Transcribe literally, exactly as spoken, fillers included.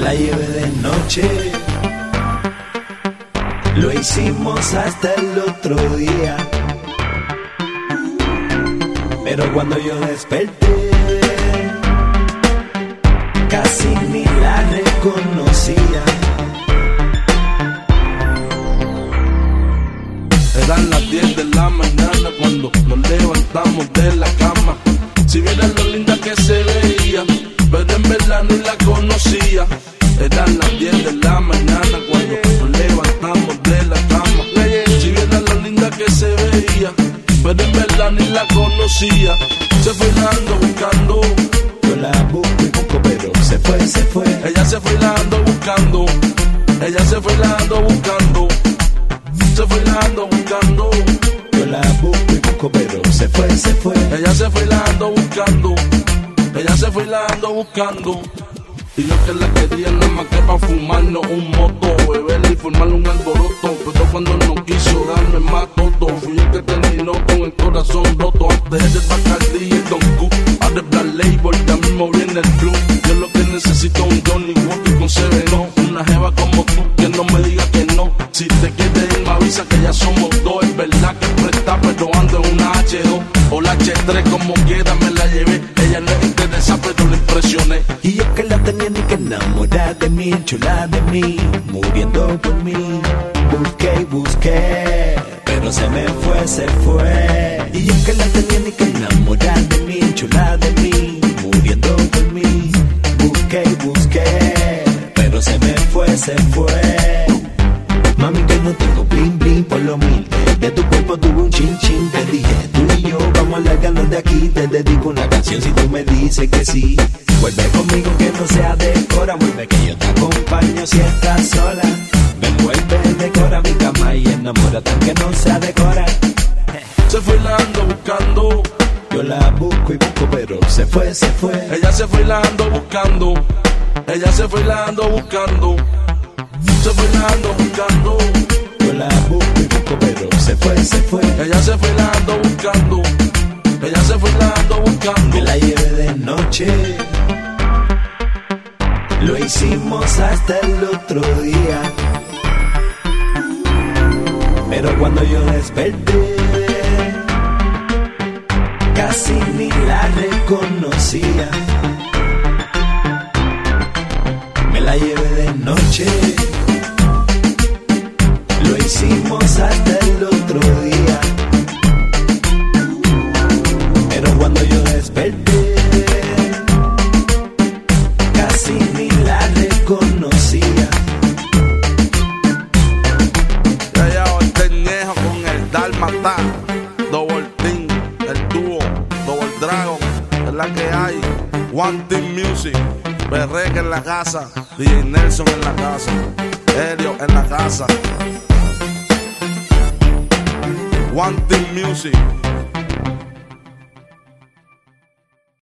la llevé de noche, lo hicimos hasta el otro día. Pero cuando yo desperté, casi ni la reconocía. Eran las diez de la mañana cuando nos levantamos de la cama. Si vieran lo linda que se veía, pero en verdad ni la conocía. Eran las diez de la mañana cuando nos levantamos de la cama. Si vieran lo linda que se veía, pero en verdad ni la conocía. Se fue dando buscando, yo la busco y busco, pero se fue, se fue. Ella se fue dando buscando, ella se fue dando buscando, se fue dando buscando. Yo la busco y busco, pero se fue, se fue. Ella se fue dando buscando, ella se fue dando buscando. Y yo que la quería nada más que pa' fumarnos un moto, beberle y formarle un alboroto. Pero cuando no quiso darme más todo, fui el que terminó con el corazón roto. Antes del Bacardi y el Don Q, ahora el Black Label, ya mismo viene el club. Yo lo que necesito un Johnny Walker con Seveno, una jeva como tú que no me diga que no. Si te quieres ir me avisa que ya somos dos. Es verdad que presta pero ando en una hache dos o la hache tres, como quiera me la llevé. Ella no le interesa pero le impresioné. Y yo que la tenía ni que enamorar de mí, chula de mí, muriendo por mí. Busqué y busqué, pero se me fue, se fue. Y yo que la tenía ni que enamorar de mí, chula de mí, muriendo por mí. Busqué y busqué, pero se me fue, se fue. Mami, que no tengo bling bling por lo humilde. De tu cuerpo tuve un chin chin. Te dije, tú y yo vamos a largarnos de aquí. Te dedico una canción si tú me dices que sí. Vuelve conmigo que no sea de cora. Vuelve que yo te acompaño si estás sola. Ven, vuelve, decora mi cama y enamórate aunque no sea de cora. Se fue dando buscando, yo la busco y busco pero se fue, se fue. Ella se fue dando buscando, ella se fue dando buscando, se fue dando buscando. Yo la busco y busco pero se fue, se fue. Ella se fue dando buscando, ella se fue dando buscando. Me la llevé de noche, lo hicimos hasta el otro día. Pero cuando yo desperté, casi ni la reconocía. Me la llevé de noche, lo hicimos hasta el otro día. Pero cuando yo desperté, casi ni la reconocía. Ya ya el Teñejo con el Dálmata, Double Team, el dúo, Double Dragon, es la que hay. One Team Music, Berreque en la casa, D J Nelson en la casa, Helio en la casa. One Team Music.